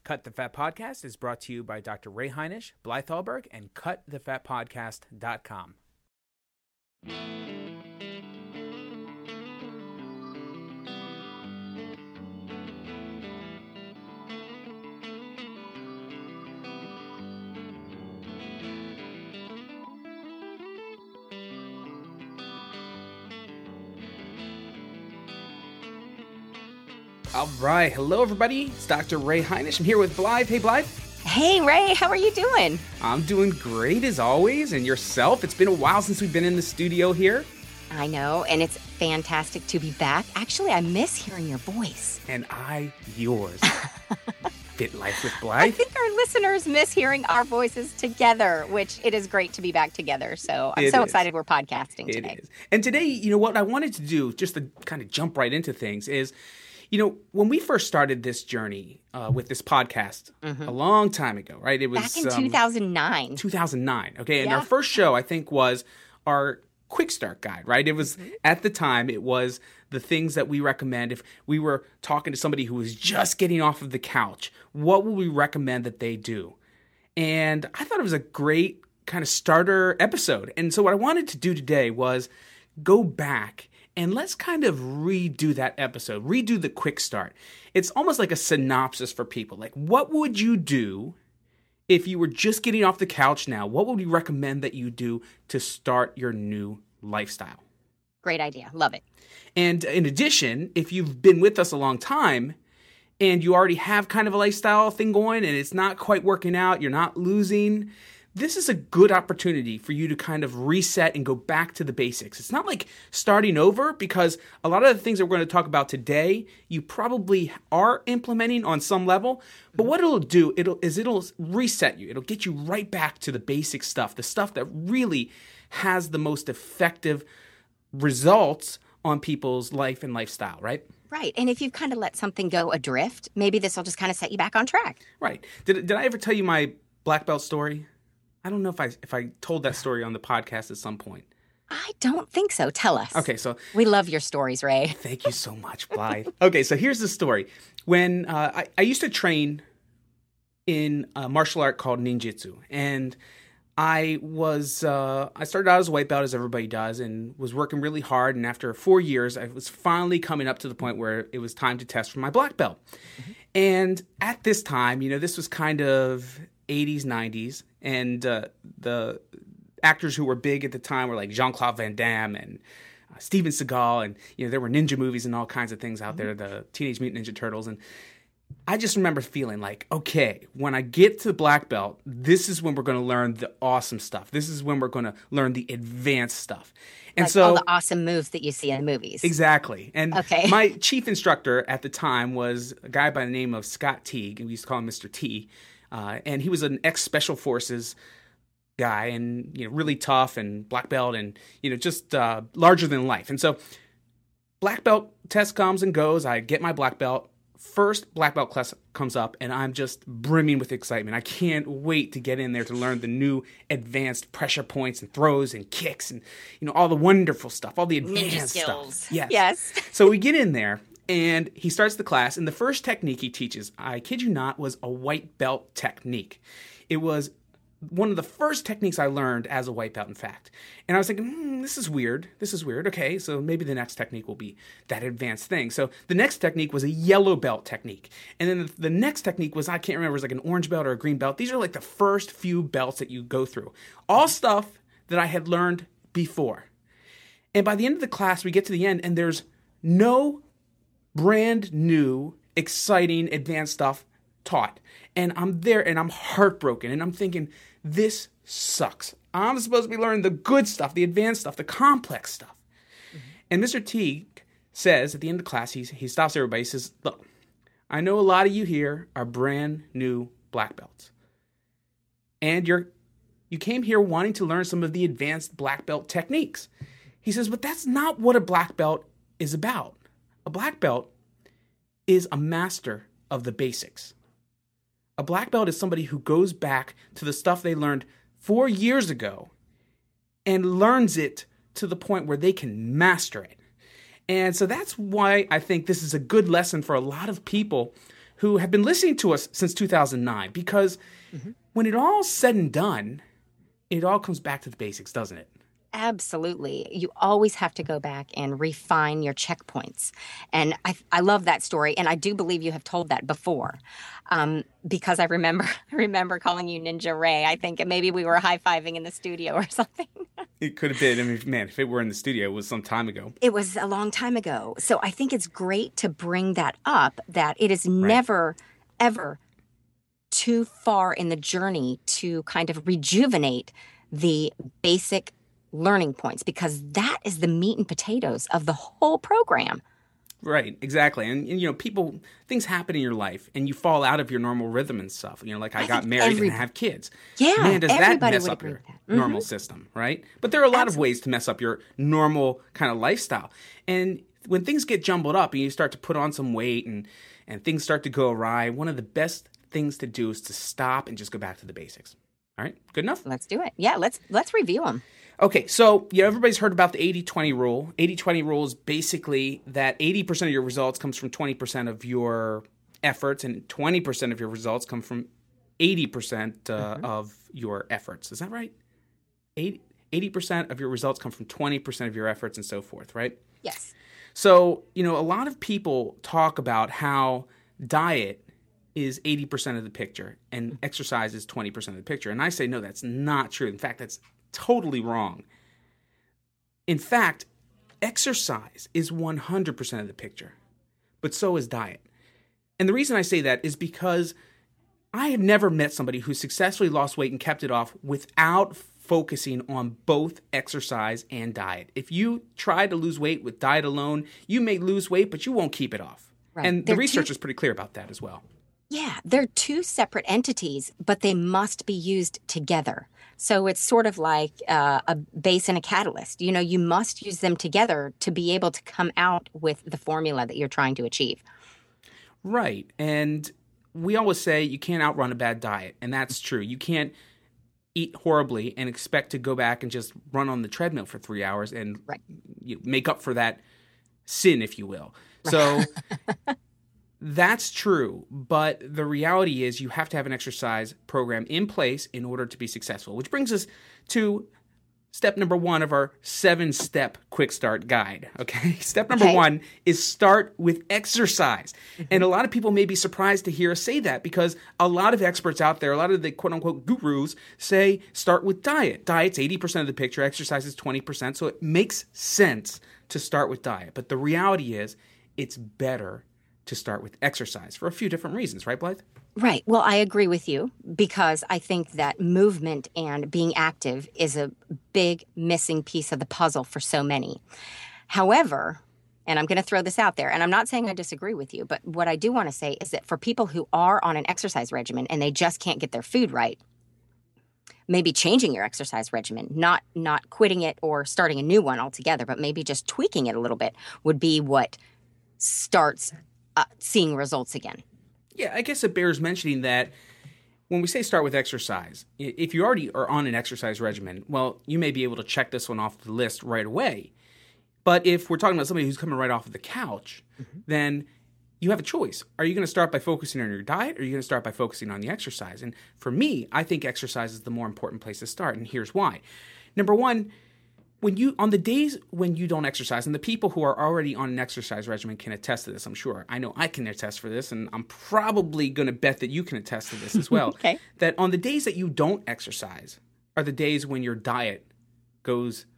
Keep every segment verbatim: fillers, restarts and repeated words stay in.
Cut the Fat Podcast is brought to you by Doctor Ray Heinisch, Blythe Hallberg, and cut the fat podcast dot com. All right. Hello, everybody. It's Doctor Ray Heinisch. I'm here with Blythe. Hey, Blythe. Hey, Ray. How are you doing? I'm doing great, as always. And yourself? It's been a while since we've been in the studio here. I know, and it's fantastic to be back. Actually, I miss hearing your voice. And I yours. Fit Life with Blythe. I think our listeners miss hearing our voices together, which it is great to be back together. So I'm It so is. excited we're podcasting today. It is. And today, you know, what I wanted to do, just to kind of jump right into things, is... You know, when we first started this journey uh, with this podcast mm-hmm. a long time ago, right? It was back in um, two thousand nine. two thousand nine. Okay, and yeah. our first show, I think, was our quick start guide, right? It was mm-hmm. at the time, it was the things that we recommend if we were talking to somebody who was just getting off of the couch. What would we recommend that they do? And I thought it was a great kind of starter episode. And so what I wanted to do today was go back and let's kind of redo that episode, redo the quick start. It's almost like a synopsis for people. Like, what would you do if you were just getting off the couch now? What would we recommend that you do to start your new lifestyle? Great idea. Love it. And in addition, if you've been with us a long time and you already have kind of a lifestyle thing going and it's not quite working out, you're not losing, this is a good opportunity for you to kind of reset and go back to the basics. It's not like starting over, because a lot of the things that we're going to talk about today, you probably are implementing on some level. But what it'll do it'll, is it'll reset you. It'll get you right back to the basic stuff, the stuff that really has the most effective results on people's life and lifestyle, right? Right. And if you've kind of let something go adrift, maybe this will just kind of set you back on track. Right. Did, did I ever tell you my black belt story? I don't know if I if I told that story on the podcast at some point. I don't think so. Tell us. Okay, so... We love your stories, Ray. Thank you so much, Blythe. Okay, so here's the story. When uh, I, I used to train in a martial art called ninjutsu, and I was uh, I started out as a white belt, as everybody does, and was working really hard. And after four years, I was finally coming up to the point where it was time to test for my black belt. Mm-hmm. And at this time, you know, this was kind of eighties, nineties, and uh, the actors who were big at the time were like Jean-Claude Van Damme and uh, Steven Seagal, and you know there were ninja movies and all kinds of things out there, the Teenage Mutant Ninja Turtles, and I just remember feeling like, okay, when I get to the black belt, this is when we're going to learn the awesome stuff. This is when we're going to learn the advanced stuff. And like so all the awesome moves that you see in movies. Exactly. And okay. my chief instructor at the time was a guy by the name of Scott Teague, and we used to call him Mister T. Uh, and he was an ex-Special Forces guy, and you know, really tough and black belt, and you know, just uh, larger than life. And so, black belt test comes and goes. I get my black belt. First black belt class comes up, and I'm just brimming with excitement. I can't wait to get in there to learn the new advanced pressure points and throws and kicks, and you know, all the wonderful stuff, all the advanced Ninja skills. stuff. Yes. Yes. So we get in there. And he starts the class, and the first technique he teaches, I kid you not, was a white belt technique. It was one of the first techniques I learned as a white belt, in fact. And I was thinking, hmm, this is weird. This is weird. Okay, so maybe the next technique will be that advanced thing. So the next technique was a yellow belt technique. And then the, the next technique was, I can't remember, it was like an orange belt or a green belt. These are like the first few belts that you go through. All stuff that I had learned before. And by the end of the class, we get to the end, and there's no brand new, exciting, advanced stuff taught. And I'm there and I'm heartbroken and I'm thinking, this sucks. I'm supposed to be learning the good stuff, the advanced stuff, the complex stuff. Mm-hmm. And Mister T says at the end of the class, he, he stops everybody. He says, look, I know a lot of you here are brand new black belts. And you're you came here wanting to learn some of the advanced black belt techniques. He says, but that's not what a black belt is about. A black belt is a master of the basics. A black belt is somebody who goes back to the stuff they learned four years ago and learns it to the point where they can master it. And so that's why I think this is a good lesson for a lot of people who have been listening to us since two thousand nine, because mm-hmm. when it all's said and done, it all comes back to the basics, doesn't it? Absolutely. You always have to go back and refine your checkpoints. And I, I love that story. And I do believe you have told that before, um, because I remember I remember calling you Ninja Ray. I think maybe we were high-fiving in the studio or something. It could have been. I mean, man, if it were in the studio, it was some time ago. It was a long time ago. So I think it's great to bring that up, that it is right. never, ever too far in the journey to kind of rejuvenate the basic learning points, because that is the meat and potatoes of the whole program. Right, exactly. And, and you know, people, things happen in your life and you fall out of your normal rhythm and stuff. You know, like I, I got married every, and have kids. Yeah, man, does that mess would up your mm-hmm. normal system, right? But there are a lot Absolutely. of ways to mess up your normal kind of lifestyle. And when things get jumbled up and you start to put on some weight and, and things start to go awry, one of the best things to do is to stop and just go back to the basics. All right, good enough? Let's do it. Yeah, let's let's review them. Okay, so you know, everybody's heard about the eighty twenty rule. eighty twenty rule is basically that eighty percent of your results comes from twenty percent of your efforts, and twenty percent of your results come from eighty percent uh, mm-hmm. of your efforts. Is that right? eighty percent of your results come from twenty percent of your efforts and so forth, right? Yes. So, you know, a lot of people talk about how diet is eighty percent of the picture and exercise is twenty percent of the picture. And I say, no, that's not true. In fact, that's totally wrong. In fact, exercise is one hundred percent of the picture, but so is diet. And the reason I say that is because I have never met somebody who successfully lost weight and kept it off without focusing on both exercise and diet. If you try to lose weight with diet alone, you may lose weight, but you won't keep it off. Right. And They're the research too- is pretty clear about that as well. Yeah, they're two separate entities, but they must be used together. So it's sort of like uh, a base and a catalyst. You know, you must use them together to be able to come out with the formula that you're trying to achieve. Right. And we always say you can't outrun a bad diet, and that's true. You can't eat horribly and expect to go back and just run on the treadmill for three hours and right. you know, make up for that sin, if you will. So that's true, but the reality is you have to have an exercise program in place in order to be successful, which brings us to step number one of our seven-step quick start guide, okay? Step number okay. one is start with exercise. Mm-hmm. And a lot of people may be surprised to hear us say that because a lot of experts out there, a lot of the quote-unquote gurus say start with diet. Diet's eighty percent of the picture, exercise is twenty percent, so it makes sense to start with diet. But the reality is it's better to start with exercise for a few different reasons, right, Blythe? Right. Well, I agree with you because I think that movement and being active is a big missing piece of the puzzle for so many. However, and I'm going to throw this out there, and I'm not saying I disagree with you, but what I do want to say is that for people who are on an exercise regimen and they just can't get their food right, maybe changing your exercise regimen, not not quitting it or starting a new one altogether, but maybe just tweaking it a little bit would be what starts Uh, seeing results again. Yeah, I guess it bears mentioning that when we say start with exercise, if you already are on an exercise regimen, well, you may be able to check this one off the list right away. But if we're talking about somebody who's coming right off of the couch, mm-hmm. then you have a choice. Are you going to start by focusing on your diet or are you going to start by focusing on the exercise? And for me, I think exercise is the more important place to start, and here's why. Number one, When you on the days when you don't exercise, and the people who are already on an exercise regimen can attest to this, I'm sure. I know I can attest for this, and I'm probably going to bet that you can attest to this as well. Okay. That on the days that you don't exercise are the days when your diet goes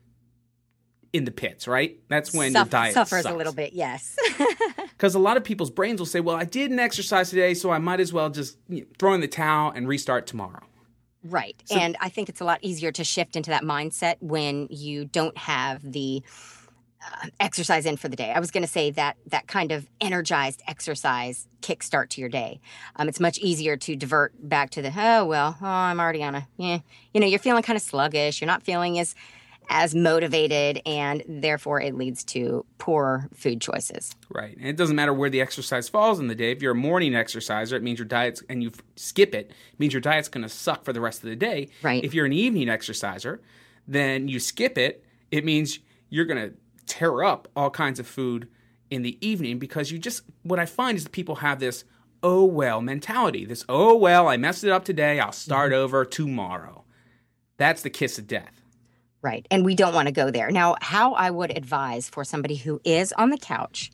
in the pits, right? That's when Suff- your diet suffers sucks. a little bit, yes. Because a lot of people's brains will say, well, I didn't exercise today, so I might as well just you know, throw in the towel and restart tomorrow. Right. So, and I think it's a lot easier to shift into that mindset when you don't have the uh, exercise in for the day. I was going to say that that kind of energized exercise kickstart to your day. Um, it's much easier to divert back to the, oh, well, oh, I'm already on a, yeah. You know, you're feeling kind of sluggish. You're not feeling as as motivated, and therefore it leads to poor food choices. Right. And it doesn't matter where the exercise falls in the day. If you're a morning exerciser, it means your diet's, and you skip it, it means your diet's going to suck for the rest of the day. Right. If you're an evening exerciser, then you skip it, it means you're going to tear up all kinds of food in the evening because you just, what I find is that people have this oh well mentality. This, oh well, I messed it up today, I'll start mm-hmm. over tomorrow. That's the kiss of death. Right. And we don't want to go there. Now, how I would advise for somebody who is on the couch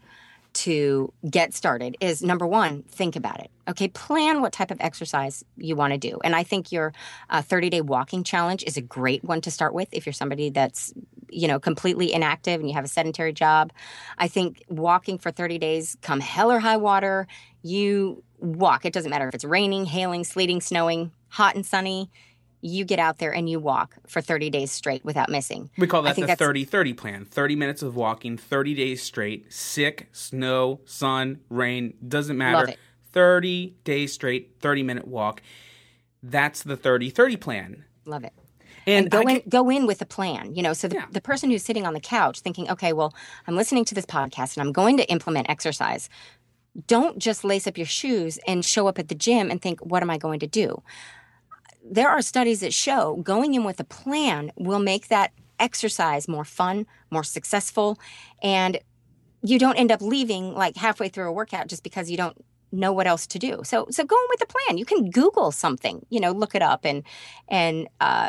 to get started is, number one, think about it. Okay, plan what type of exercise you want to do. And I think your uh, thirty-day walking challenge is a great one to start with if you're somebody that's, you know, completely inactive and you have a sedentary job. I think walking for thirty days, come hell or high water, you walk. It doesn't matter if it's raining, hailing, sleeting, snowing, hot and sunny. You get out there and you walk for thirty days straight without missing. We call that the thirty thirty plan. thirty minutes of walking, thirty days straight, sick, snow, sun, rain, doesn't matter. Love it. thirty days straight, thirty-minute walk. That's the thirty thirty plan. Love it. And, and go can, in go in with a plan. You know, so the, yeah. the person who's sitting on the couch thinking, okay, well, I'm listening to this podcast and I'm going to implement exercise. Don't just lace up your shoes and show up at the gym and think, what am I going to do? There are studies that show going in with a plan will make that exercise more fun, more successful, and you don't end up leaving like halfway through a workout just because you don't know what else to do. So, so go in with a plan. You can Google something, you know, look it up and and uh,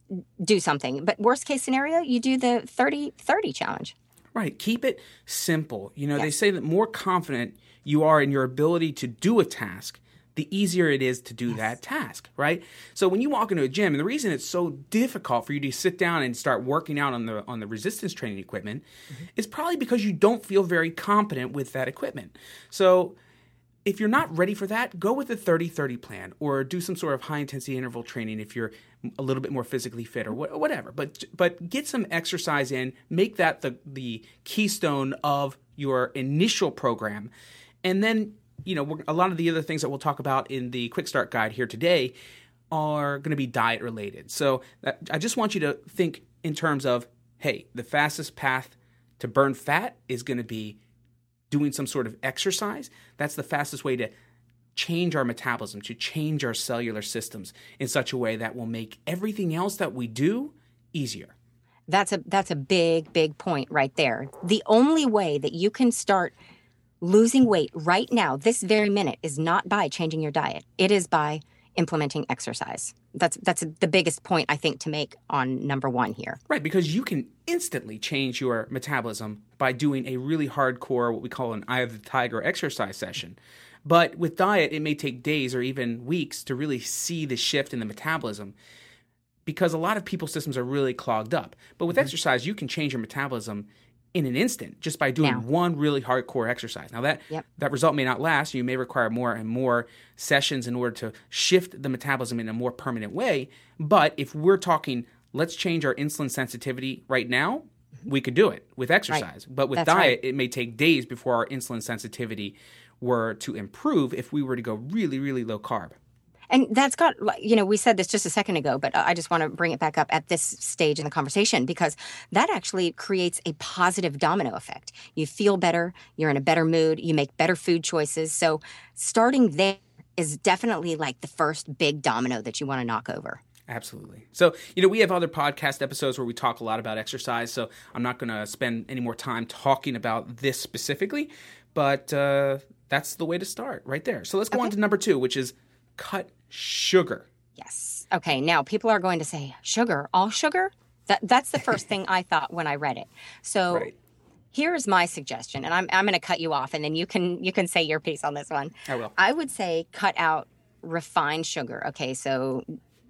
do something. But worst case scenario, you do the thirty thirty challenge. Right. Keep it simple. You know, yes. They say that more confident you are in your ability to do a task, the easier it is to do yes. that task, right? So when you walk into a gym, and the reason it's so difficult for you to sit down and start working out on the on the resistance training equipment mm-hmm. is probably because you don't feel very competent with that equipment. So if you're not ready for that, go with the thirty thirty plan or do some sort of high-intensity interval training if you're a little bit more physically fit or wh- whatever. But but get some exercise in, make that the the keystone of your initial program, and then you know, a lot of the other things that we'll talk about in the Quick Start Guide here today are going to be diet related. So that, I just want you to think in terms of, hey, the fastest path to burn fat is going to be doing some sort of exercise. That's the fastest way to change our metabolism, to change our cellular systems in such a way that will make everything else that we do easier. That's a that's a big, big point right there. The only way that you can start losing weight right now, this very minute, is not by changing your diet. It is by implementing exercise. That's that's the biggest point, I think, to make on number one here. Right, because you can instantly change your metabolism by doing a really hardcore, what we call an eye of the tiger exercise session. But with diet, it may take days or even weeks to really see the shift in the metabolism because a lot of people's systems are really clogged up. But with mm-hmm. exercise, you can change your metabolism in an instant just by doing now. one really hardcore exercise. Now that yep. that result may not last. You may require more and more sessions in order to shift the metabolism in a more permanent way. But if we're talking, let's change our insulin sensitivity right now, mm-hmm. we could do it with exercise. Right. But with That's diet, right. it may take days before our insulin sensitivity were to improve if we were to go really, really low carb. And that's got, you know, we said this just a second ago, but I just want to bring it back up at this stage in the conversation because that actually creates a positive domino effect. You feel better, you're in a better mood, you make better food choices. So starting there is definitely like the first big domino that you want to knock over. Absolutely. So, you know, we have other podcast episodes where we talk a lot about exercise, so I'm not going to spend any more time talking about this specifically, but uh, that's the way to start right there. So let's go okay. on to number two, which is cut sugar. Yes. Okay. Now people are going to say, sugar, all sugar? That That's the first thing I thought when I read it. So right. here's my suggestion, and I'm I'm going to cut you off, and then you can you can say your piece on this one. I will. I would say cut out refined sugar. Okay, so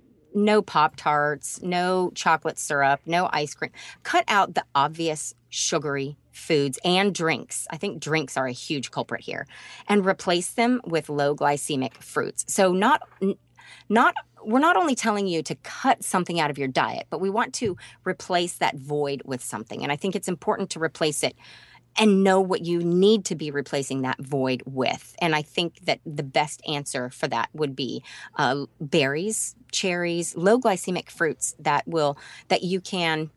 no Pop-Tarts, no chocolate syrup, no ice cream. Cut out the obvious sugary foods and drinks. I think drinks are a huge culprit here, and replace them with low glycemic fruits. So not not we're not only telling you to cut something out of your diet, but we want to replace that void with something. And I think it's important to replace it and know what you need to be replacing that void with. And I think that the best answer for that would be uh, berries, cherries, low glycemic fruits that will that you can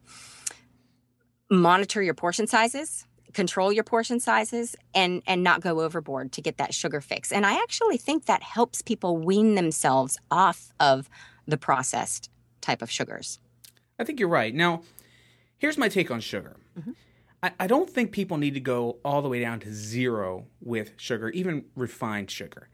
monitor your portion sizes, control your portion sizes, and and not go overboard to get that sugar fix. And I actually think that helps people wean themselves off of the processed type of sugars. I think you're right. Now, here's my take on sugar. Mm-hmm. I, I don't think people need to go all the way down to zero with sugar, even refined sugar.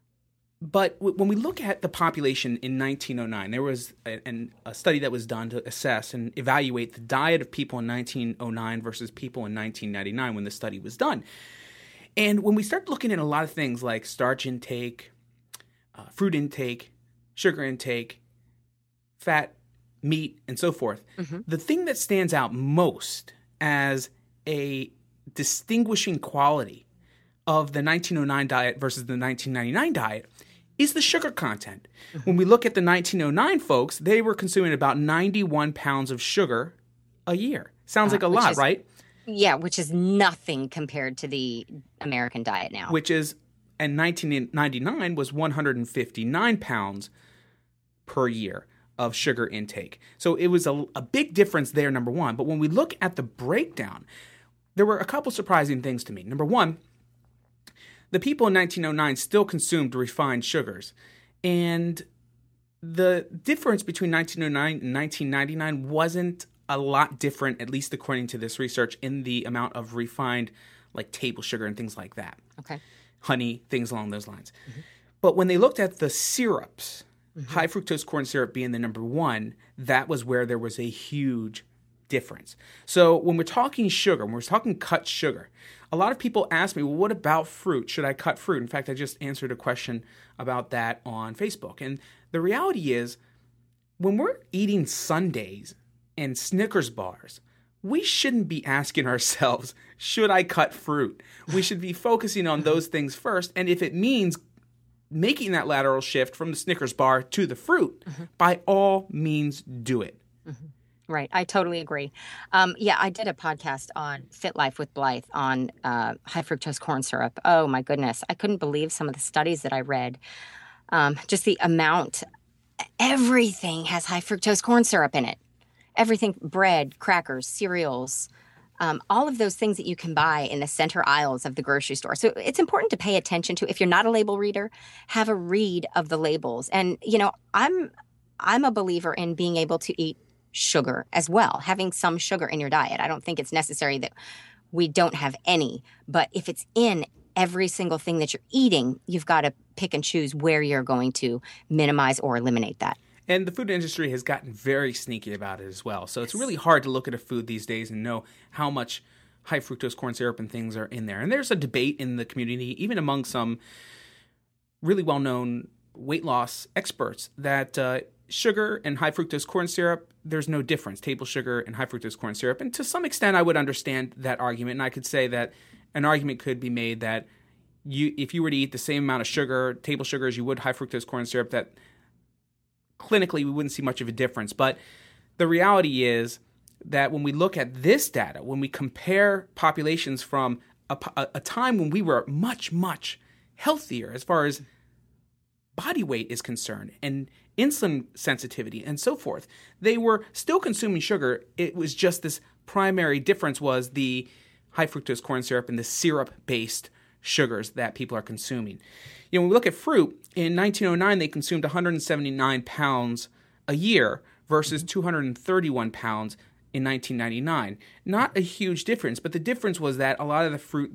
But w- when we look at the population in nineteen oh nine, there was a, an, a study that was done to assess and evaluate the diet of people in nineteen oh nine versus people in nineteen ninety-nine when the study was done. And when we start looking at a lot of things like starch intake, uh, fruit intake, sugar intake, fat, meat, and so forth, mm-hmm. the thing that stands out most as a distinguishing quality of the nineteen oh nine diet versus the nineteen ninety-nine diet is the sugar content. Mm-hmm. When we look at the nineteen oh nine folks, they were consuming about ninety-one pounds of sugar a year. Sounds uh, like a lot, is, right? Yeah, which is nothing compared to the American diet now. Which is, and nineteen ninety-nine was one hundred fifty-nine pounds per year of sugar intake. So it was a, a big difference there, number one. But when we look at the breakdown, there were a couple surprising things to me. Number one, the people in nineteen oh nine still consumed refined sugars. And the difference between nineteen oh nine and nineteen ninety-nine wasn't a lot different, at least according to this research, in the amount of refined, like table sugar and things like that. Okay. Honey, things along those lines. Mm-hmm. But when they looked at the syrups, mm-hmm. high fructose corn syrup being the number one, that was where there was a huge difference. So when we're talking sugar, when we're talking cut sugar, a lot of people ask me, well, what about fruit? Should I cut fruit? In fact, I just answered a question about that on Facebook. And the reality is, when we're eating sundaes and Snickers bars, we shouldn't be asking ourselves, should I cut fruit? We should be focusing on those things first. And if it means making that lateral shift from the Snickers bar to the fruit, mm-hmm. by all means do it. Mm-hmm. Right. I totally agree. Um, yeah, I did a podcast on Fit Life with Blythe on uh, high fructose corn syrup. Oh, my goodness. I couldn't believe some of the studies that I read. Um, just the amount. Everything has high fructose corn syrup in it. Everything, bread, crackers, cereals, um, all of those things that you can buy in the center aisles of the grocery store. So it's important to pay attention to. If you're not a label reader, have a read of the labels. And, you know, I'm I'm a believer in being able to eat sugar as well, having some sugar in your diet. I don't think it's necessary that we don't have any, but if it's in every single thing that you're eating, you've got to pick and choose where you're going to minimize or eliminate that. And the food industry has gotten very sneaky about it as well. So it's really hard to look at a food these days and know how much high fructose corn syrup and things are in there. And there's a debate in the community, even among some really well-known weight loss experts, that uh, sugar and high fructose corn syrup, there's no difference, table sugar and high fructose corn syrup. And to some extent, I would understand that argument. And I could say that an argument could be made that you, if you were to eat the same amount of sugar, table sugar, as you would high fructose corn syrup, that clinically we wouldn't see much of a difference. But the reality is that when we look at this data, when we compare populations from a, a, a time when we were much, much healthier as far as body weight is concerned and insulin sensitivity and so forth, they were still consuming sugar. It was just this primary difference was the high fructose corn syrup and the syrup-based sugars that people are consuming. You know, when we look at fruit, in nineteen oh nine, they consumed one hundred seventy-nine pounds a year versus two hundred thirty-one pounds in nineteen ninety-nine. Not a huge difference, but the difference was that a lot of the fruit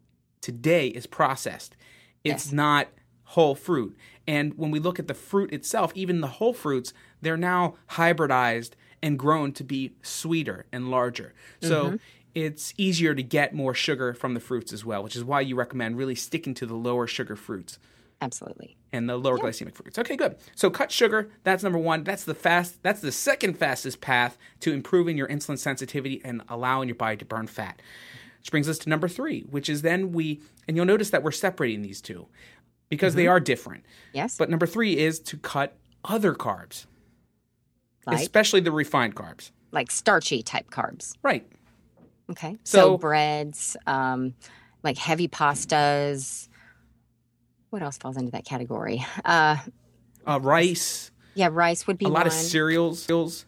today is processed. It's yes. not whole fruit. And when we look at the fruit itself, even the whole fruits, they're now hybridized and grown to be sweeter and larger. So mm-hmm. it's easier to get more sugar from the fruits as well, which is why you recommend really sticking to the lower sugar fruits. Absolutely. And the lower yeah. glycemic fruits. Okay, good. So cut sugar, that's number one. That's the fast. That's the second fastest path to improving your insulin sensitivity and allowing your body to burn fat. Which brings us to number three, which is then we, and you'll notice that we're separating these two because mm-hmm. they are different. Yes. But number three is to cut other carbs, like? especially the refined carbs. Like starchy type carbs. Right. Okay. So, so breads, um, like heavy pastas. What else falls into that category? Uh, uh, rice. Yeah, rice would be a lot one. of cereals,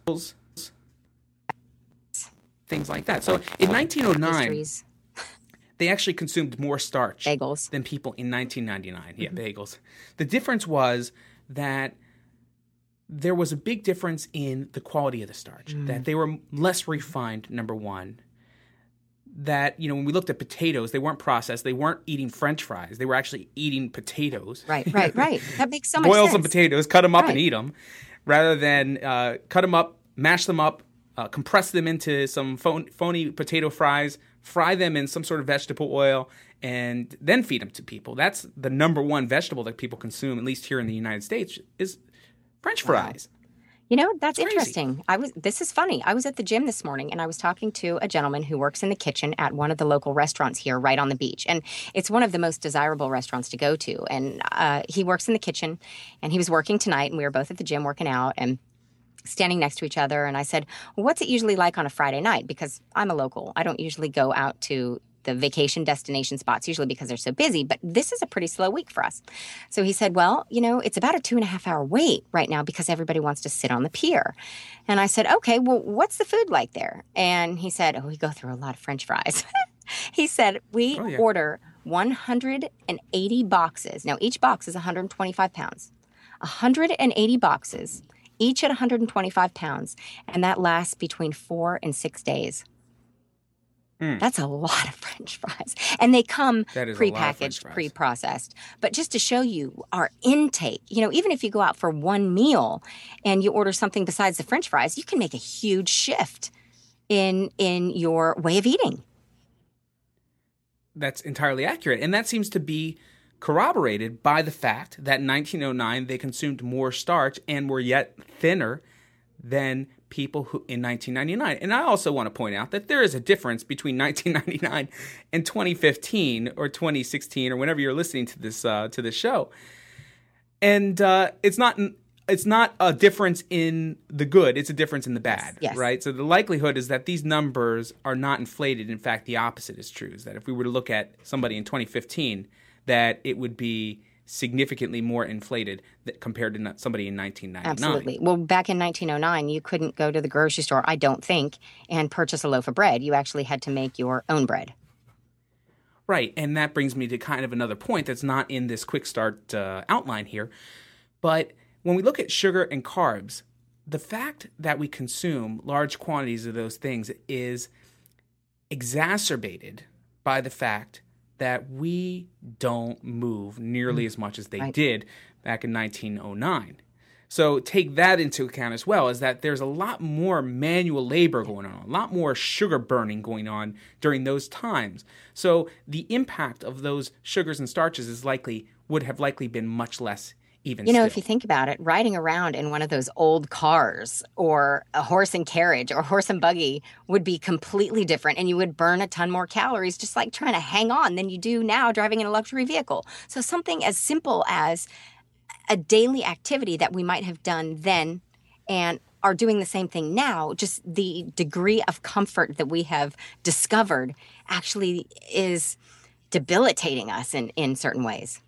things like that. So in nineteen oh nine, Pastries. They actually consumed more starch bagels than people in nineteen ninety-nine. Yeah, mm-hmm. bagels. The difference was that there was a big difference in the quality of the starch, mm. that they were less refined, number one. that, you know, when we looked at potatoes, they weren't processed. They weren't eating French fries. They were actually eating potatoes. Right, right, right. That makes so much Boil sense. some potatoes, cut them up Right. and eat them, rather than uh, cut them up, mash them up, uh, compress them into some phon- phony potato fries, fry them in some sort of vegetable oil, and then feed them to people. That's the number one vegetable that people consume, at least here in the United States, is French fries. You know, that's Crazy. interesting. I was this is funny. I was at the gym this morning and I was talking to a gentleman who works in the kitchen at one of the local restaurants here right on the beach. And it's one of the most desirable restaurants to go to. And uh, he works in the kitchen and he was working tonight and we were both at the gym working out and standing next to each other. And I said, well, what's it usually like on a Friday night? Because I'm a local. I don't usually go out to the vacation destination spots, usually because they're so busy, but this is a pretty slow week for us. So he said, well, you know, it's about a two and a half hour wait right now because everybody wants to sit on the pier. And I said, okay, well, what's the food like there? And he said, oh, we go through a lot of French fries. He said, we Oh, yeah. order one hundred eighty boxes. Now, each box is one hundred twenty-five pounds. one hundred eighty boxes, each at one hundred twenty-five pounds. And that lasts between four and six days. Mm. That's a lot of French fries. And they come That is a lot of French prepackaged, fries. pre-processed. But just to show you our intake, you know, even if you go out for one meal and you order something besides the French fries, you can make a huge shift in in your way of eating. That's entirely accurate. And that seems to be corroborated by the fact that in nineteen oh nine they consumed more starch and were yet thinner than people who in nineteen ninety-nine. And I also want to point out that there is a difference between nineteen ninety-nine and twenty fifteen or twenty sixteen or whenever you're listening to this uh, to this show. And uh, it's not it's not a difference in the good, it's a difference in the bad, Yes. right? So the likelihood is that these numbers are not inflated. In fact, the opposite is true, is that if we were to look at somebody in twenty fifteen, that it would be significantly more inflated th- compared to not- somebody in nineteen ninety-nine. Absolutely. Well, back in nineteen oh nine, you couldn't go to the grocery store, I don't think, and purchase a loaf of bread. You actually had to make your own bread. Right, and that brings me to kind of another point that's not in this quick start uh, outline here. But when we look at sugar and carbs, the fact that we consume large quantities of those things is exacerbated by the fact that we don't move nearly as much as they Right. did back in nineteen oh nine. So take that into account as well, is that there's a lot more manual labor going on, a lot more sugar burning going on during those times. So the impact of those sugars and starches is likely would have likely been much less even You know, still. if you think about it, riding around in one of those old cars or a horse and carriage or horse and buggy would be completely different and you would burn a ton more calories just like trying to hang on than you do now driving in a luxury vehicle. So something as simple as a daily activity that we might have done then and are doing the same thing now, just the degree of comfort that we have discovered actually is debilitating us in, in certain ways.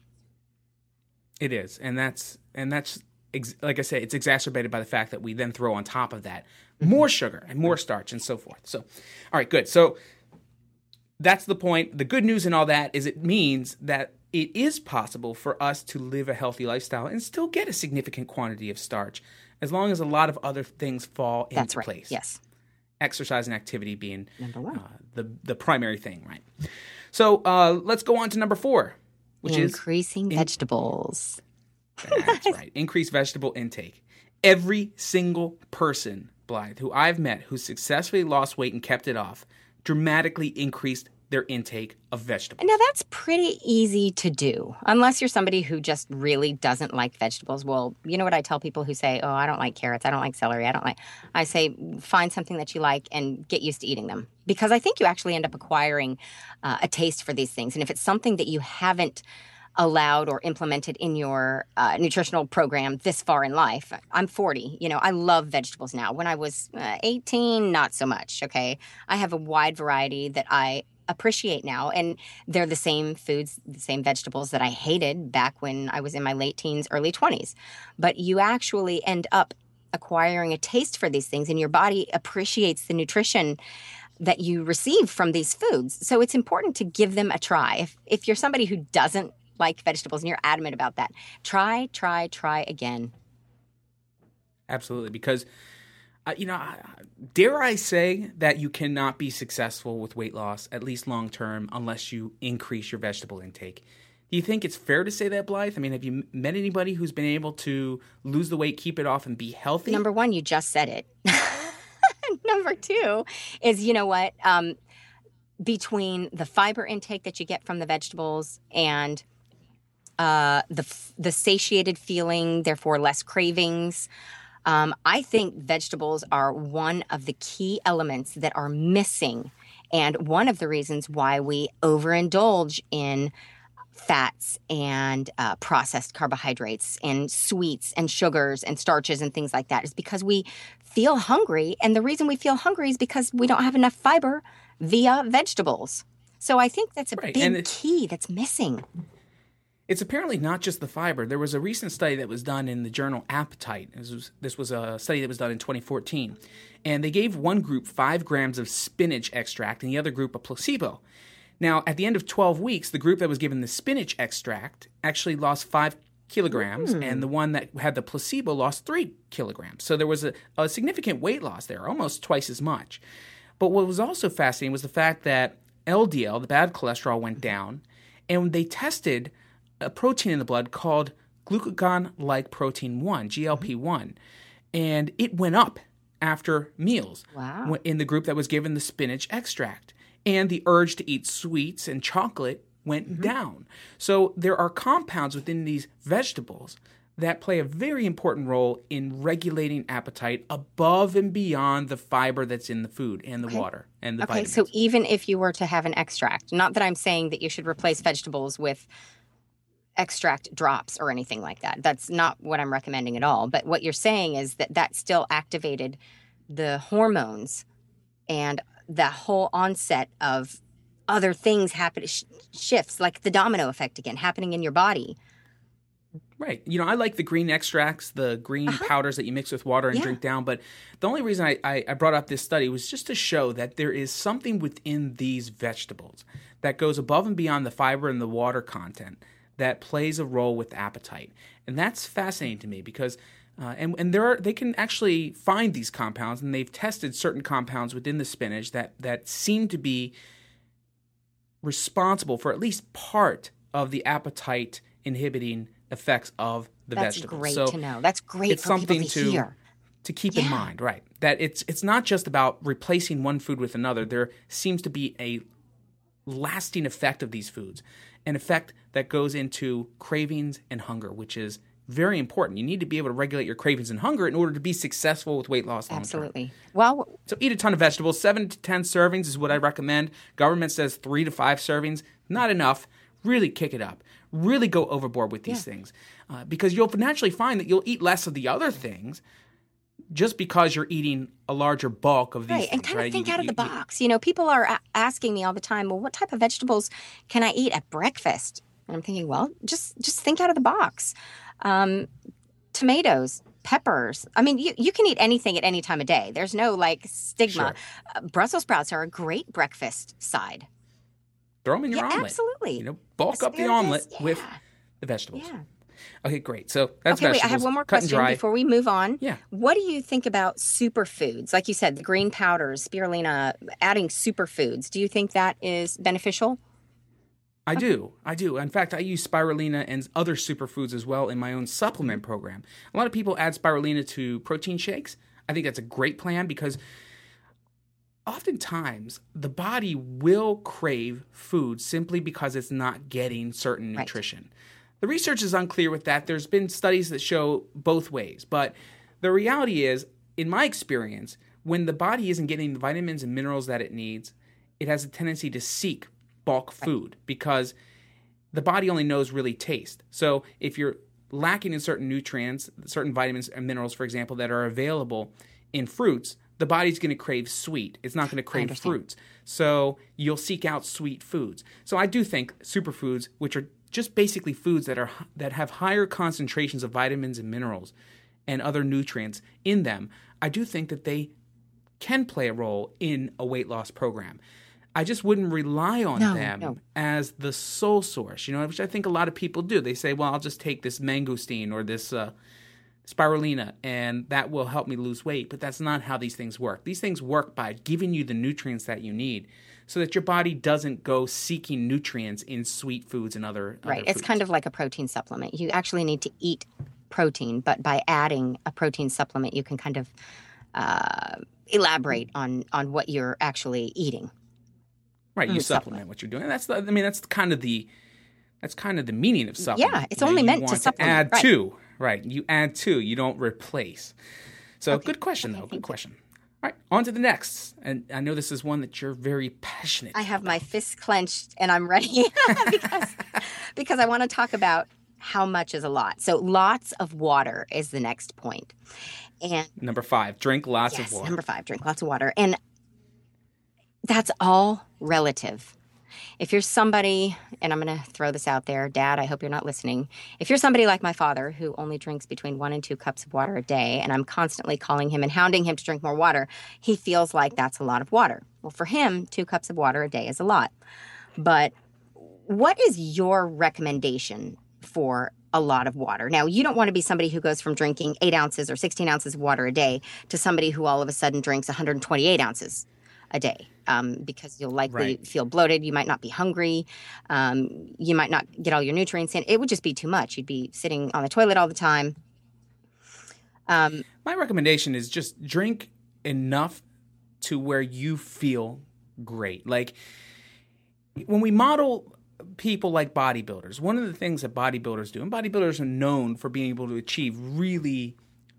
It is, and that's and that's ex- like I say, it's exacerbated by the fact that we then throw on top of that more sugar and more starch and so forth. So, all right, good. So that's the point. The good news in all that is it means that it is possible for us to live a healthy lifestyle and still get a significant quantity of starch, as long as a lot of other things fall into That's right. place. Yes. Exercise and activity being Number one. uh, the the primary thing, right? So uh, let's go on to number four, which is increasing in- vegetables. That's right. Increased vegetable intake. Every single person, Blythe, who I've met who successfully lost weight and kept it off, dramatically increased their intake of vegetables. Now, that's pretty easy to do, unless you're somebody who just really doesn't like vegetables. Well, you know what I tell people who say, oh, I don't like carrots, I don't like celery, I don't like... I say, find something that you like and get used to eating them. Because I think you actually end up acquiring uh, a taste for these things. And if it's something that you haven't allowed or implemented in your uh, nutritional program this far in life. I'm forty. You know, I love vegetables now. When I was uh, eighteen, not so much, okay? I have a wide variety that I appreciate now, and they're the same foods, the same vegetables that I hated back when I was in my late teens, early twenties. But you actually end up acquiring a taste for these things, and your body appreciates the nutrition that you receive from these foods. So it's important to give them a try. If if you're somebody who doesn't like vegetables and you're adamant about that, try, try, try again. Absolutely, because Uh, you know, I- dare I say that you cannot be successful with weight loss, at least long term, unless you increase your vegetable intake. Do you think it's fair to say that, Blythe? I mean, have you met anybody who's been able to lose the weight, keep it off, and be healthy? Number one, you just said it. Number two is, you know what? Um, between the fiber intake that you get from the vegetables and uh, the the satiated feeling, therefore less cravings. Um, I think vegetables are one of the key elements that are missing, and one of the reasons why we overindulge in fats and uh, processed carbohydrates and sweets and sugars and starches and things like that is because we feel hungry, and the reason we feel hungry is because we don't have enough fiber via vegetables. So I think that's a Right, big and it's- key that's missing. It's apparently not just the fiber. There was a recent study that was done in the journal Appetite. This was, this was a study that was done in twenty fourteen. And they gave one group five grams of spinach extract and the other group a placebo. Now, at the end of twelve weeks, the group that was given the spinach extract actually lost five kilograms, Mm. and the one that had the placebo lost three kilograms. So there was a, a significant weight loss there, almost twice as much. But what was also fascinating was the fact that L D L, the bad cholesterol, went down, and they tested a protein in the blood called glucagon-like protein one, G L P one, and it went up after meals Wow. in the group that was given the spinach extract. And the urge to eat sweets and chocolate went Mm-hmm. down. So there are compounds within these vegetables that play a very important role in regulating appetite above and beyond the fiber that's in the food and the Okay. water and the Okay, vitamins. so even if you were to have an extract, not that I'm saying that you should replace vegetables with extract drops or anything like that. That's not what I'm recommending at all. But what you're saying is that that still activated the hormones and the whole onset of other things happen, sh- shifts, like the domino effect again, happening in your body. Right. You know, I like the green extracts, the green Uh-huh. powders that you mix with water and Yeah. drink down. But the only reason I, I, I brought up this study was just to show that there is something within these vegetables that goes above and beyond the fiber and the water content that plays a role with appetite. And that's fascinating to me because uh, and, and there are, they can actually find these compounds, and they've tested certain compounds within the spinach that, that seem to be responsible for at least part of the appetite inhibiting effects of the That's vegetables. great So to know. That's great it's for something people to, to hear. to keep in Yeah. mind, right? That it's it's not just about replacing one food with another. There seems to be a lasting effect of these foods, an effect that goes into cravings and hunger, which is very important. You need to be able to regulate your cravings and hunger in order to be successful with weight loss long term. Absolutely. Well, So eat a ton of vegetables. Seven to ten servings is what I recommend. Government says three to five servings. Not enough. Really kick it up. Really go overboard with these Yeah. things. Uh, because you'll naturally find that you'll eat less of the other things just because you're eating a larger bulk of these right, things. and kind right? of think You- out of you- the you- box. You know, people are a- asking me all the time, well, what type of vegetables can I eat at breakfast? And I'm thinking, well, just just think out of the box. Um, tomatoes, peppers. I mean, you, you can eat anything at any time of day. There's no like stigma. Uh, Brussels sprouts are a great breakfast side. Throw them in your Yeah, omelet. absolutely. You know, bulk up the Asparagus, omelet with yeah. the vegetables. Yeah. Okay, great. So that's Okay, wait, vegetables. I have one more cut and question dry. before we move on. Yeah. What do you think about superfoods? Like you said, the green powders, spirulina, adding superfoods. Do you think that is beneficial? I do. I do. In fact, I use spirulina and other superfoods as well in my own supplement program. A lot of people add spirulina to protein shakes. I think that's a great plan because oftentimes the body will crave food simply because it's not getting certain Right. nutrition. The research is unclear with that. There's been studies that show both ways. But the reality is, in my experience, when the body isn't getting the vitamins and minerals that it needs, it has a tendency to seek bulk food because the body only knows really taste. So if you're lacking in certain nutrients, certain vitamins and minerals, for example, that are available in fruits, the body's going to crave sweet. It's not going to crave understand. fruits. So you'll seek out sweet foods. So I do think superfoods, which are just basically foods that are that have higher concentrations of vitamins and minerals and other nutrients in them, I do think that they can play a role in a weight loss program. I just wouldn't rely on No, them no. as the sole source, you know, which I think a lot of people do. They say, well, I'll just take this mangosteen or this uh, spirulina, and that will help me lose weight. But that's not how these things work. These things work by giving you the nutrients that you need so that your body doesn't go seeking nutrients in sweet foods and other Right. other It's foods. kind of like a protein supplement. You actually need to eat protein, but by adding a protein supplement, you can kind of uh, elaborate on, on what you're actually eating. Right, you Mm, supplement supplement. what you're doing. That's the, I mean, that's kind of the that's kind of the meaning of supplement. Yeah, it's You know, only you meant to want supplement, add right. to, right? You add to, you don't replace. So Okay, good question, okay, though. thank Good you. question. All right, on to the next. And I know this is one that you're very passionate. I have my fists clenched and I'm ready because because I want to talk about how much is a lot. So lots of water is the next point. And Number five, drink lots yes, of water. number five, drink lots of water. And that's all relative. If you're somebody, and I'm going to throw this out there, Dad, I hope you're not listening. If you're somebody like my father who only drinks between one and two cups of water a day, and I'm constantly calling him and hounding him to drink more water, he feels like that's a lot of water. Well, for him, two cups of water a day is a lot. But what is your recommendation for a lot of water? Now, you don't want to be somebody who goes from drinking eight ounces or sixteen ounces of water a day to somebody who all of a sudden drinks one hundred twenty-eight ounces a day, um, because you'll likely Right. feel bloated. You might not be hungry. Um, you might not get all your nutrients in. It would just be too much. You'd be sitting on the toilet all the time. Um, My recommendation is just drink enough to where you feel great. Like when we model people like bodybuilders, one of the things that bodybuilders do, and bodybuilders are known for being able to achieve really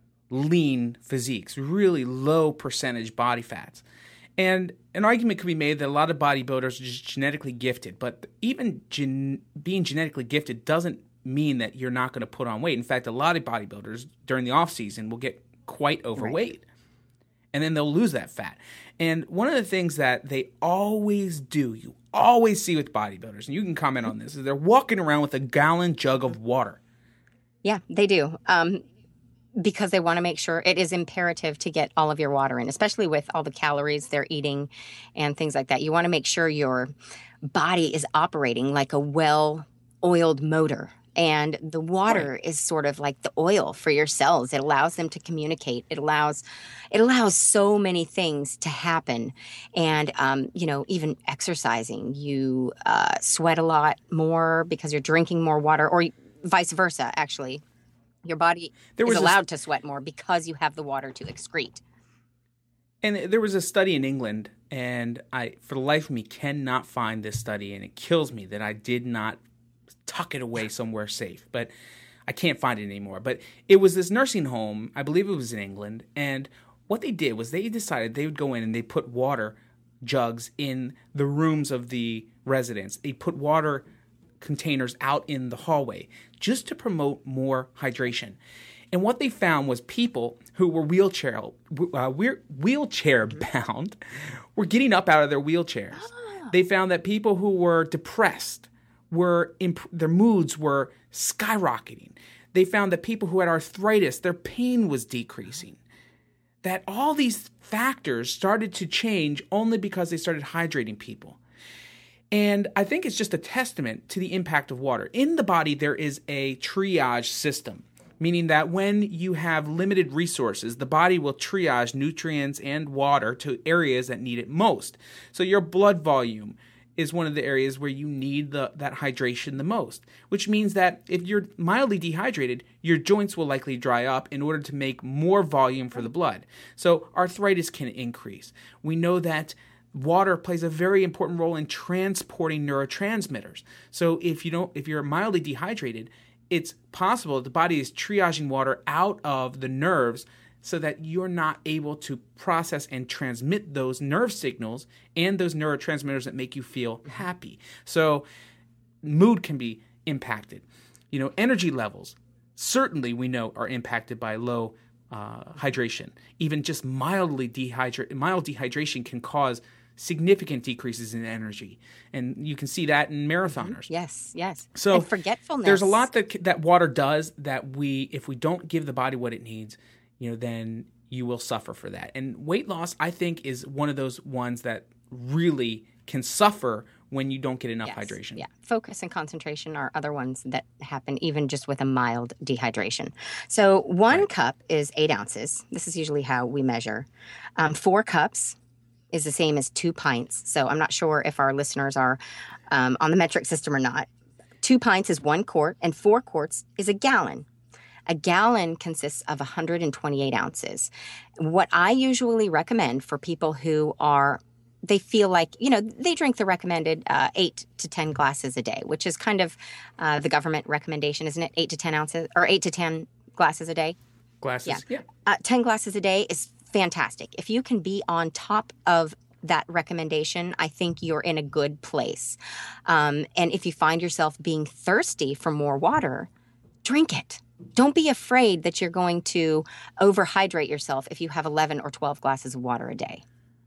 lean physiques, really low percentage body fats. And an argument could be made that a lot of bodybuilders are just genetically gifted, but even gen- being genetically gifted doesn't mean that you're not going to put on weight. In fact, a lot of bodybuilders during the off season will get quite overweight, and then they'll lose that fat. And one of the things that they always do, you always see with bodybuilders, and you can comment on this, is they're walking around with a gallon jug of water. yeah, they do. Um, because they want to make sure it is imperative to get all of your water in, especially with all the calories they're eating and things like that. You want to make sure your body is operating like a well-oiled motor. And the water Right. is sort of like the oil for your cells. It allows them to communicate. It allows, it allows so many things to happen. And, um, you know, even exercising, you uh, sweat a lot more because you're drinking more water, or vice versa, actually. Your body There is was a- allowed to sweat more because you have the water to excrete. And there was a study in England, and I, for the life of me, cannot find this study, and it kills me that I did not tuck it away somewhere safe. But I can't find it anymore. But it was this nursing home, I believe it was in England, and what they did was they decided they would go in and they put water jugs in the rooms of the residents. They put water containers out in the hallway just to promote more hydration. And what they found was people who were wheelchair uh, wheelchair bound were getting up out of their wheelchairs. They found that people who were depressed were imp- their moods were skyrocketing. They found that people who had arthritis, their pain was decreasing. That all these factors started to change only because they started hydrating people. And I think it's just a testament to the impact of water. In the body, there is a triage system, meaning that when you have limited resources, the body will triage nutrients and water to areas that need it most. So your blood volume is one of the areas where you need the, that hydration the most, which means that if you're mildly dehydrated, your joints will likely dry up in order to make more volume for the blood. So arthritis can increase. We know that water plays a very important role in transporting neurotransmitters. So if you don't, if you're mildly dehydrated, it's possible that the body is triaging water out of the nerves so that you're not able to process and transmit those nerve signals and those neurotransmitters that make you feel happy. So mood can be impacted. You know, energy levels certainly we know are impacted by low uh, hydration. Even just mildly dehydrate, mild dehydration can cause significant decreases in energy. And you can see that in marathoners. Yes, yes. So and forgetfulness. There's a lot that that water does that we, if we don't give the body what it needs, you know, then you will suffer for that. And weight loss, I think, is one of those ones that really can suffer when you don't get enough Yes. hydration. Yeah. Focus and concentration are other ones that happen even just with a mild dehydration. So one Right. cup is eight ounces. This is usually how we measure. Um, four cups is the same as two pints. So I'm not sure if our listeners are um, on the metric system or not. Two pints is one quart, and four quarts is a gallon. A gallon consists of one hundred twenty-eight ounces. What I usually recommend for people who are, they feel like, you know, they drink the recommended uh, eight to ten glasses a day, which is kind of uh, the government recommendation, isn't it? Eight to ten ounces or eight to ten glasses a day. Glasses. Yeah. Yeah. Uh, ten glasses a day is fantastic. If you can be on top of that recommendation, I think you're in a good place. Um, and if you find yourself being thirsty for more water, drink it. Don't be afraid that you're going to overhydrate yourself if you have eleven or twelve glasses of water a day.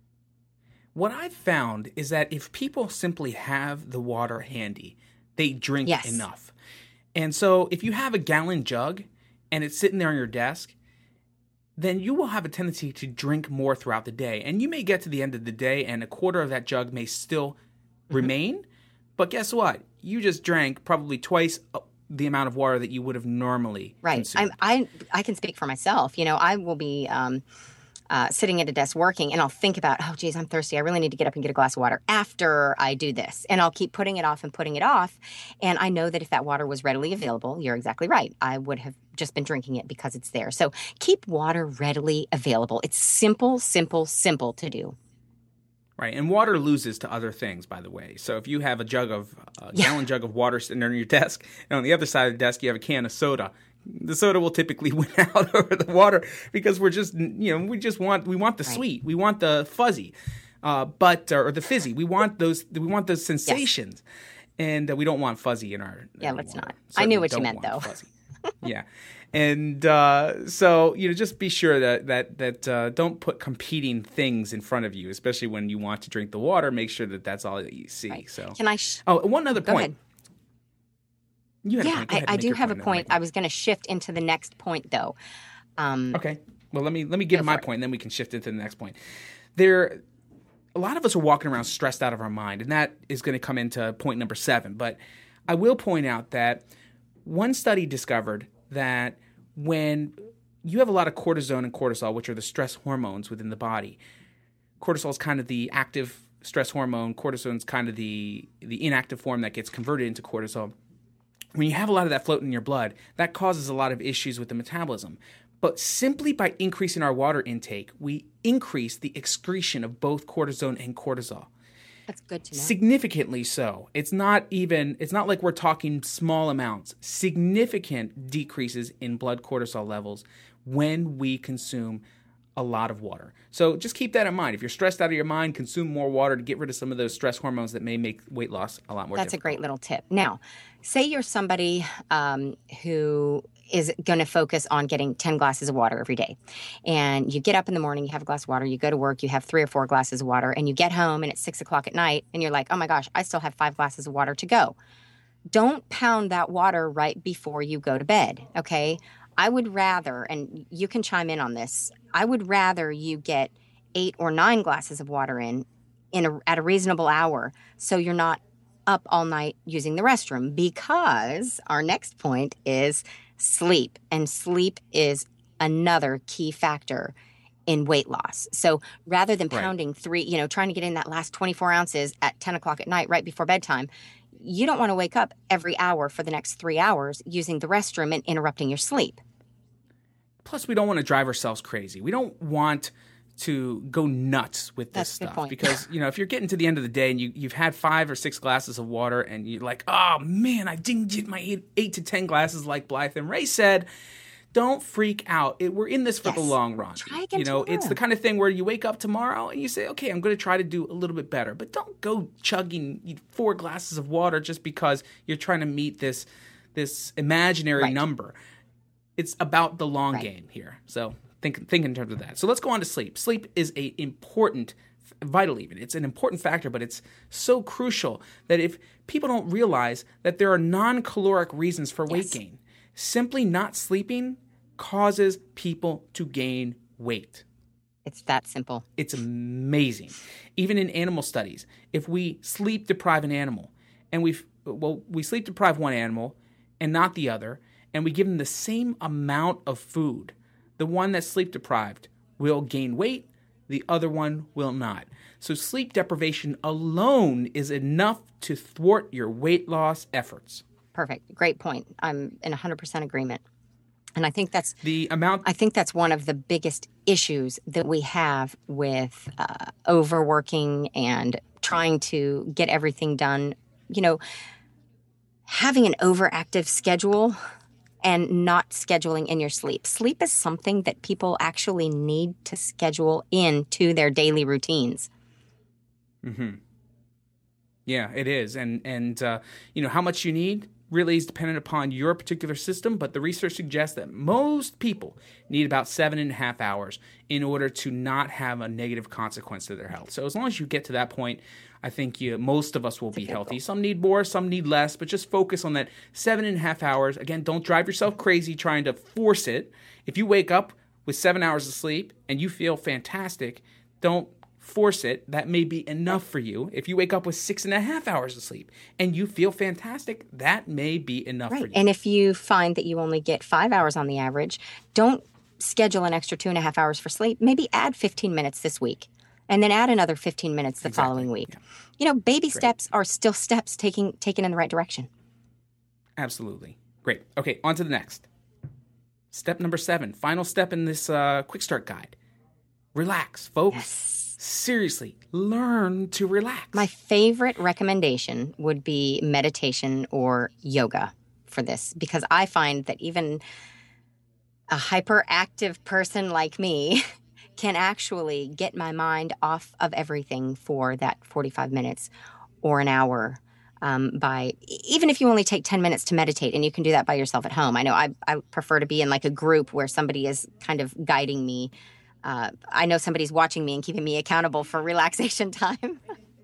What I've found is that if people simply have the water handy, they drink Yes. enough. And so if you have a gallon jug and it's sitting there on your desk, then you will have a tendency to drink more throughout the day. And you may get to the end of the day and a quarter of that jug may still mm-hmm. remain. But guess what? You just drank probably twice the amount of water that you would have normally right. consumed. I'm, I I can speak for myself. You know, I will be um, uh, sitting at a desk working, and I'll think about, oh, geez, I'm thirsty. I really need to get up and get a glass of water after I do this. And I'll keep putting it off and putting it off. And I know that if that water was readily available, you're exactly right, I would have just been drinking it because it's there. So keep water readily available. It's simple, simple, simple to do. Right, and water loses to other things, by the way. So if you have a jug of a Yeah. gallon jug of water sitting on your desk, and on the other side of the desk you have a can of soda, the soda will typically win out over the water because we're just, you know, we just want we want the Right. sweet, we want the fuzzy, uh, but or the fizzy. We want those we want those sensations, yes. and uh, we don't want fuzzy in our yeah. in Let's water. not. Certainly I knew what you don't meant, want though. Fuzzy. Yeah. And uh, so, you know, just be sure that that that uh, don't put competing things in front of you, especially when you want to drink the water. Make sure that that's all that you see. Right. So, Can I? Sh- oh, one other Go point. ahead. You had a Yeah, point. Go I, ahead I and make do your have a and then I'll point. make I was going to shift into the next point, though. Um, mine. Okay. Well, let me let me get Go to my for it. point, and then we can shift into the next point. There, a lot of us are walking around stressed out of our mind, and that is going to come into point number seven. But I will point out that one study discovered that when you have a lot of cortisone and cortisol, which are the stress hormones within the body, cortisol is kind of the active stress hormone. Cortisone is kind of the, the inactive form that gets converted into cortisol. When you have a lot of that floating in your blood, that causes a lot of issues with the metabolism. But simply by increasing our water intake, we increase the excretion of both cortisone and cortisol. That's good to know. Significantly so. It's not even, it's not like we're talking small amounts. Significant decreases in blood cortisol levels when we consume a lot of water. So just keep that in mind. If you're stressed out of your mind, consume more water to get rid of some of those stress hormones that may make weight loss a lot more That's difficult. a great little tip. Now, say you're somebody um, who is going to focus on getting ten glasses of water every day. And you get up in the morning, you have a glass of water, you go to work, you have three or four glasses of water, and you get home and it's six o'clock at night, and you're like, oh my gosh, I still have five glasses of water to go. Don't pound that water right before you go to bed, okay? I would rather, and you can chime in on this, I would rather you get eight or nine glasses of water in, in a, at a reasonable hour so you're not up all night using the restroom, because our next point is sleep, and sleep is another key factor in weight loss. So rather than Right. pounding three, you know, trying to get in that last twenty-four ounces at ten o'clock at night right before bedtime, you don't want to wake up every hour for the next three hours using the restroom and interrupting your sleep. Plus, we don't want to drive ourselves crazy. We don't want to go nuts with this That's a good stuff point. because, you know, if you're getting to the end of the day and you, you've had five or six glasses of water and you're like, oh man, I didn't get my eight, eight to ten glasses like Blythe and Ray said, don't freak out. It, we're in this for Yes. the long run. Try again You know, it's tomorrow. the kind of thing where you wake up tomorrow and you say, okay, I'm going to try to do a little bit better. But don't go chugging four glasses of water just because you're trying to meet this this imaginary Right. number. It's about the long Right. game here. So think think in terms of that. So let's go on to sleep. Sleep is a important, vital even. It's an important factor, but it's so crucial that if people don't realize that there are non-caloric reasons for weight Yes. gain, simply not sleeping causes people to gain weight. It's that simple. It's amazing. Even in animal studies, if we sleep deprive an animal and we well we sleep deprive one animal and not the other, and we give them the same amount of food, the one that's sleep deprived will gain weight, the other one will not. So sleep deprivation alone is enough to thwart your weight loss efforts. Perfect. Great point. I'm in one hundred percent agreement. And I think that's the amount. I think that's one of the biggest issues that we have with uh, overworking and trying to get everything done. You know, having an overactive schedule and not scheduling in your sleep. Sleep is something that people actually need to schedule into their daily routines. Mm-hmm. Yeah, it is. And, and uh, you know, how much you need really is dependent upon your particular system, but the research suggests that most people need about seven and a half hours in order to not have a negative consequence to their health. So as long as you get to that point, I think you, most of us will be healthy. Some need more, some need less, but just focus on that seven and a half hours. Again, don't drive yourself crazy trying to force it. If you wake up with seven hours of sleep and you feel fantastic, don't force it. That may be enough for you. If you wake up with six and a half hours of sleep and you feel fantastic, that may be enough right. for you. And if you find that you only get five hours on the average, don't schedule an extra two and a half hours for sleep. Maybe add fifteen minutes this week and then add another fifteen minutes the exactly. following week. Yeah. You know, baby Great. steps are still steps taking taken in the right direction. Absolutely. Great. Okay, on to the next. Step number seven, final step in this uh, quick start guide. Relax, folks. Yes. Seriously, learn to relax. My favorite recommendation would be meditation or yoga for this, because I find that even a hyperactive person like me can actually get my mind off of everything for that forty-five minutes or an hour um, by, even if you only take ten minutes to meditate, and you can do that by yourself at home. I know I, I prefer to be in like a group where somebody is kind of guiding me. Uh, I know somebody's watching me and keeping me accountable for relaxation time.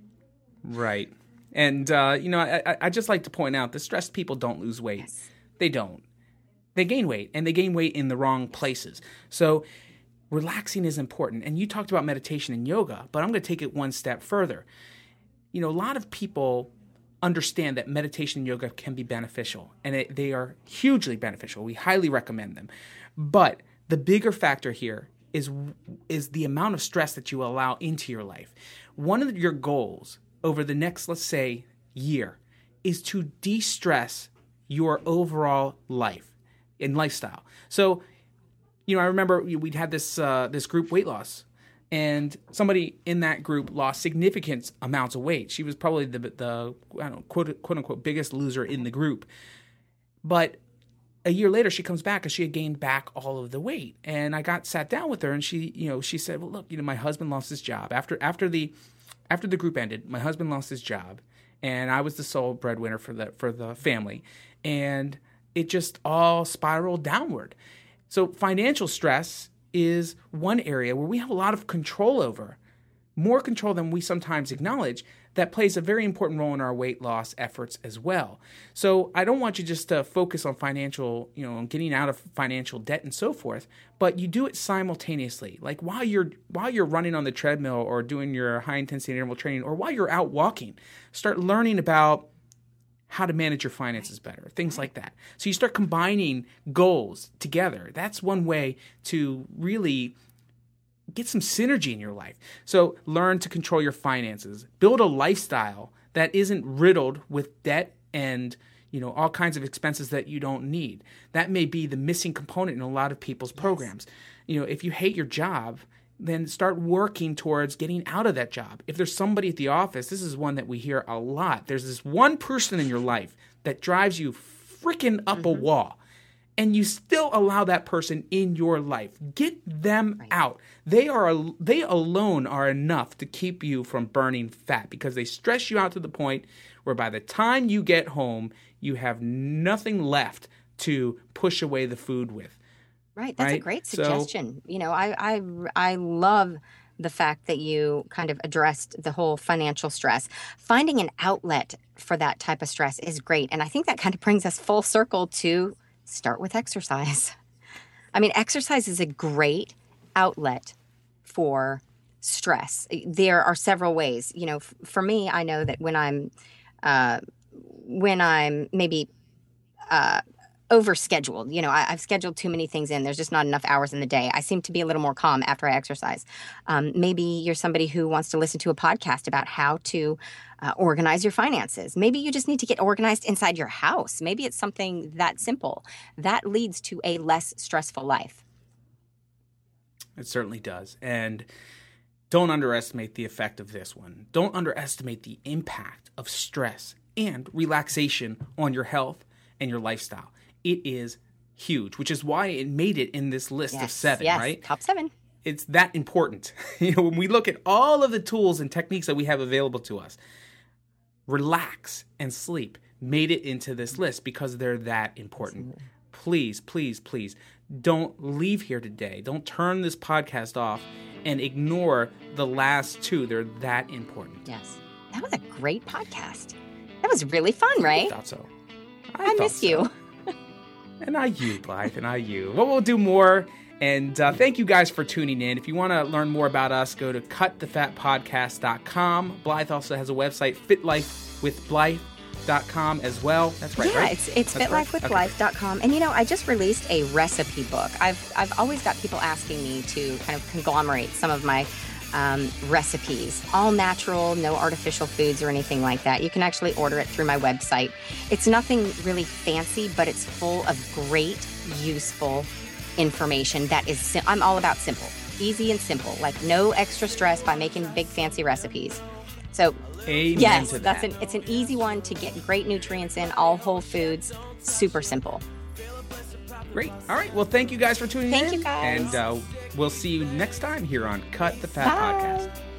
Right. And, uh, you know, I, I just like to point out that stressed people don't lose weight. Yes. They don't. They gain weight, and they gain weight in the wrong places. So relaxing is important. And you talked about meditation and yoga, but I'm going to take it one step further. You know, a lot of people understand that meditation and yoga can be beneficial, and it, they are hugely beneficial. We highly recommend them. But the bigger factor here is is the amount of stress that you allow into your life. One of your goals over the next, let's say, year is to de-stress your overall life and lifestyle. So, you know, I remember we'd had this uh, this group weight loss, and somebody in that group lost significant amounts of weight. She was probably the the I don't know, quote, quote unquote biggest loser in the group. But a year later, she comes back because she had gained back all of the weight. And I got sat down with her, and she, you know, she said, "Well, look, you know, my husband lost his job after after the after the group ended. My husband lost his job, and I was the sole breadwinner for the for the family, and it just all spiraled downward. So financial stress is one area where we have a lot of control over, more control than we sometimes acknowledge, that plays a very important role in our weight loss efforts as well. So I don't want you just to focus on financial, you know, getting out of financial debt and so forth, but you do it simultaneously. Like while you're while you're running on the treadmill or doing your high intensity interval training, or while you're out walking, start learning about how to manage your finances better, things like that. So you start combining goals together. That's one way to really get some synergy in your life. So learn to control your finances. Build a lifestyle that isn't riddled with debt and, you know, all kinds of expenses that you don't need. That may be the missing component in a lot of people's programs. Yes. You know, if you hate your job, then start working towards getting out of that job. If there's somebody at the office, this is one that we hear a lot. There's this one person in your life that drives you freaking up mm-hmm. a wall, and you still allow that person in your life. Get them right. out. They are they alone are enough to keep you from burning fat, because they stress you out to the point where by the time you get home, you have nothing left to push away the food with. Right. That's right? a great suggestion. So, you know, I, I, I love the fact that you kind of addressed the whole financial stress. Finding an outlet for that type of stress is great. And I think that kind of brings us full circle to start with exercise. I mean, exercise is a great outlet for stress. There are several ways. You know, f- for me, I know that when I'm uh, when I'm maybe uh, overscheduled, you know, I, I've scheduled too many things in. There's just not enough hours in the day. I seem to be a little more calm after I exercise. Um, maybe you're somebody who wants to listen to a podcast about how to uh, organize your finances. Maybe you just need to get organized inside your house. Maybe it's something that simple. That leads to a less stressful life. It certainly does. And don't underestimate the effect of this one. Don't underestimate the impact of stress and relaxation on your health and your lifestyle. It is huge, which is why it made it in this list yes, of seven, yes, right? Top seven. It's that important. You know, when we look at all of the tools and techniques that we have available to us, relax and sleep made it into this list because they're that important. Absolutely. Please, please, please don't leave here today. Don't turn this podcast off and ignore the last two. They're that important. Yes. That was a great podcast. That was really fun, right? I thought so. I, I miss so. you. And I you, Blythe, and I you. Well, we'll do more. And uh, thank you guys for tuning in. If you want to learn more about us, go to cut the fat podcast dot com. Blythe also has a website, fit life with blythe dot com as well. That's right, yeah, right? it's, it's fit life with blythe dot com. Okay. And, you know, I just released a recipe book. I've, I've always got people asking me to kind of conglomerate some of my um, recipes. All natural, no artificial foods or anything like that. You can actually order it through my website. It's nothing really fancy, but it's full of great, useful information that is, sim- I'm all about simple, easy and simple, like no extra stress by making big fancy recipes. So Amen yes, to that's that. an, it's an easy one to get great nutrients in, all whole foods, super simple. Great. All right. Well, thank you guys for tuning thank in. Thank you guys. And uh, we'll see you next time here on Cut the Fat Bye. Podcast.